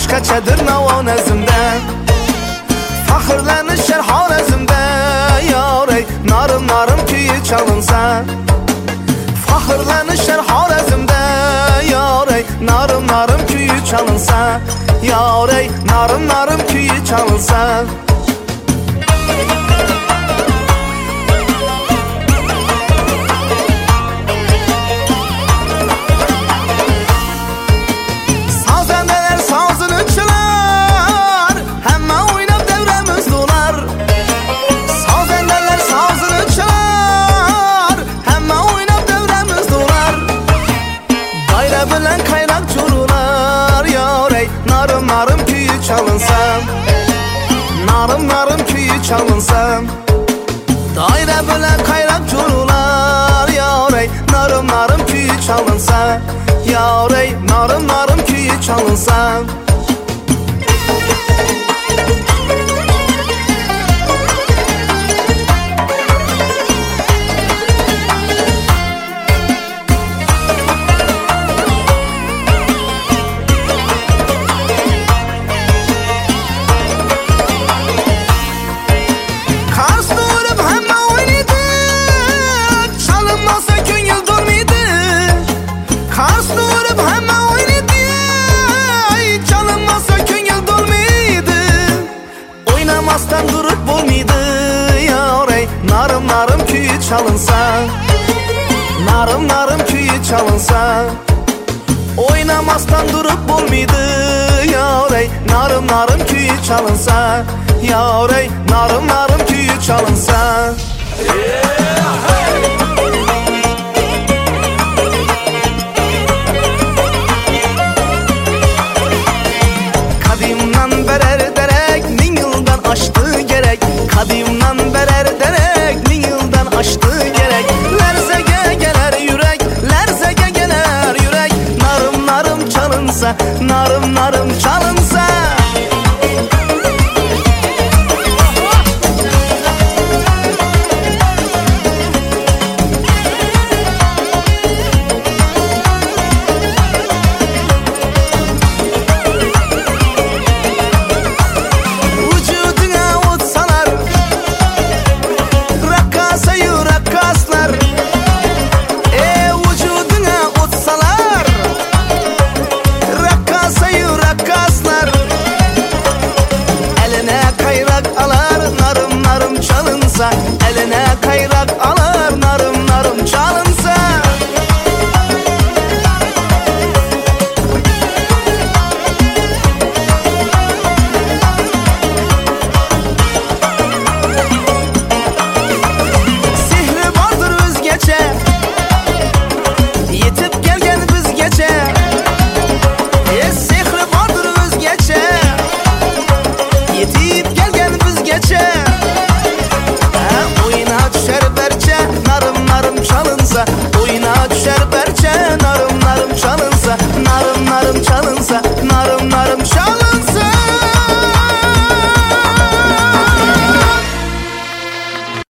başqaçadır navo nazmda. Faxrlanishar Xorazmda, yorey narim narim kuyi chalinsa. Faxrlanishar Xorazmda, yorey narim narim kuyi chalinsa. Yorey narim narim kuyi chalinsa. Sazandalar sazını çalar, hamma o'ynab davramiz do'lar. Sazandalar sazını çalar, hamma o'ynab davramiz do'lar. Bayra bilan qaynab cho'rular, yorey narim narim kuyi chalinsa. Narim narim kuyi chalinsa. Doira bilan qayrab cho'rular, yorey narim narim kuyi chalinsa. Yorey narim narim kuyi chalinsa. Oynamasdan durup bo'lmaydi, yorey narim narim kuyi chalinsa. Narim narim kuyi chalinsa. Oynamasdan durup bo'lmaydi, yorey narim narim kuyi chalinsa. Yorey narim narim kuyi chalinsa.